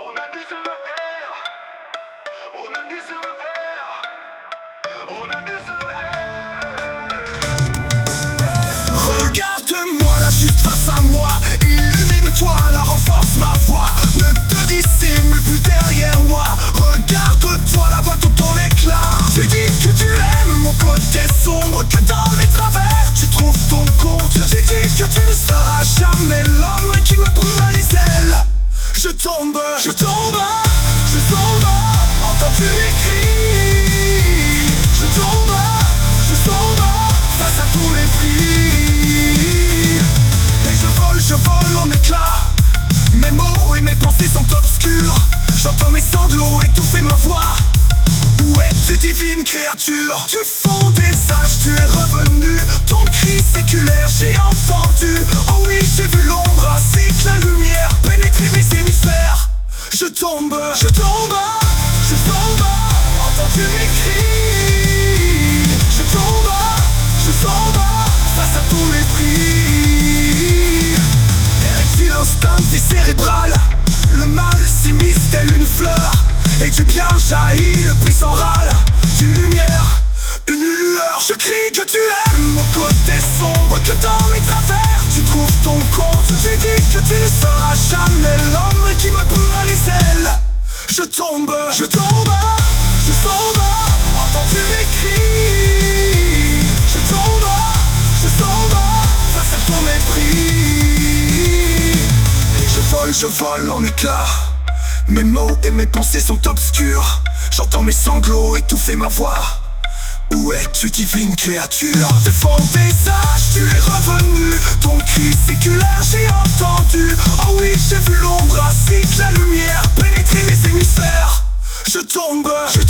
On a dit se faire. On a dit se faire. On a dit se faire. Regarde-moi là juste face à moi. Illumine-toi là, renforce ma voix. Ne te dissimule plus derrière moi. Regarde-toi là-bas tout en éclat. Tu dis que tu aimes mon côté sombre, que dans mes travers tu trouves ton compte. Tu dis que tu ne seras jamais l'homme qui me brûle les ailes. Je tombe, je tombe, je tombe, entends-tu les cris. Je tombe face à tous les prix. Et je vole en éclats. Mes mots et mes pensées sont obscurs. J'entends mes sanglots étouffer ma voix. Où es-tu divine créature? Du fond des âges tu es revenu. Ton cri séculaire j'ai entendu. Oh oui j'ai vu l'ombre ainsi que la lumière pénétrer mes hémisphères. Je tombe, je tombe, je tombe, entends-tu mes cris? Je tombe face à tous les prix. Érectile instinct cérébral. Le mal s'immisce telle une fleur. Et du bien jaillit le puissant râle. D'une lumière, une lueur. Je crie que tu aimes mon côté sombre, que dans mes travers tu trouves ton compte. Tu dis que tu ne seras jamais l'homme qui me brûle les ailes. Je tombe, je tombe, je tombe, entends-tu mes cris? Je tombe face à ton mépris. Et je vole en éclats. Mes mots et mes pensées sont obscurs. J'entends mes sanglots étouffer ma voix. Où es-tu divine créature? Du fond des âges tu es revenu. Ton cri séculaire j'ai entendu. Oh oui j'ai vu l'ombre ainsi que la lumière pénétrer mes hémisphères. Je tombe, je